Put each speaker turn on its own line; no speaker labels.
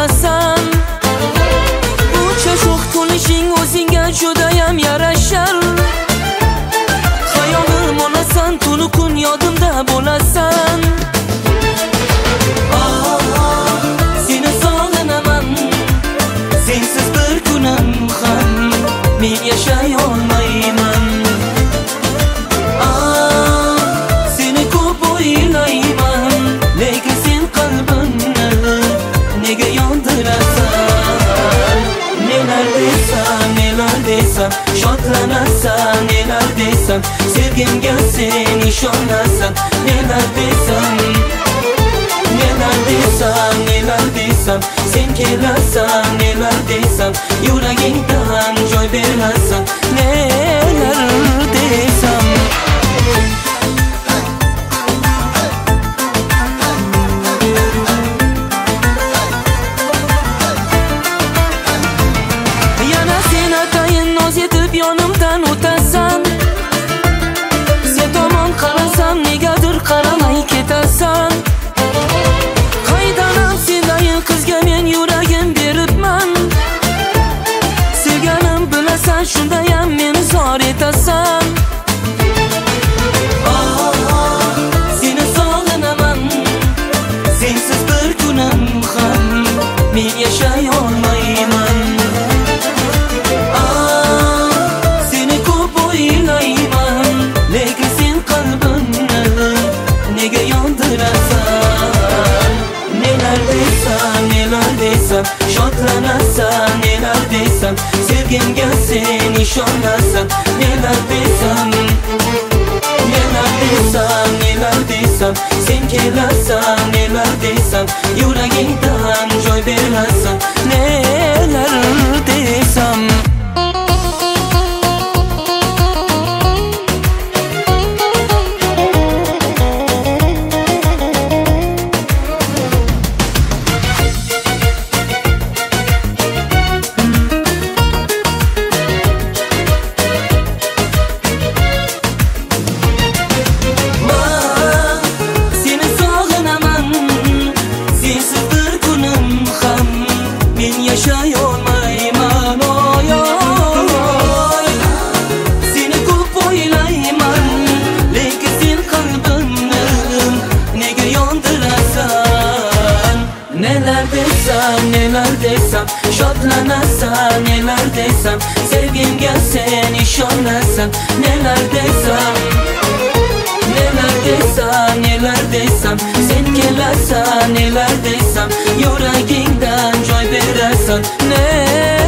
bo'lasan. Buncha sho'x to'lishing o'zingga judayam yarashar. Xayolim olasan, tunu kun yodimda bo'lasan. Seni sog'inaman, sensiz bir kunim ham men yashay olmayman. Seni ko'p o'ylayman, lekin sen qalbimni nega yondirasan? Nelar desam, shodlanasan, nelar desam, sevgimga sen ishonasan. Nelar desam, sen kelasan, nelar desam, yuragingdan joy berasan. Nelar desam, yana sen atayin noz etib yonimdan o'tasan. Sen tomon qarasam negadir qaramay ketasan. Qaydanam sendayin qizga men yuragim beribman. Sevganim bilasan, shundayam meni zor etasan. Seni sog'inaman, sensiz bir kunim ham men yashay olmayman. Seni ko'p o'ylayman, lekin sen qalbimni nega yondirasan? Nelar desam, shodlanasan, nelar desam, sevgimga sen ishonasan. Nelar desam, sen kelasan, nelar desam, yuragingdan joy berasan. Nelar desam, yashay olmayman. Oy oy, seni ko'p o'ylayman, lekin sen qalbimni nega yondirasan? Nelar desam, shodlanasan, nelar desam, sevgimga sen ishonasan. Nelar desam, sen kelasan, nelar desam, yuragingdan joy berasan.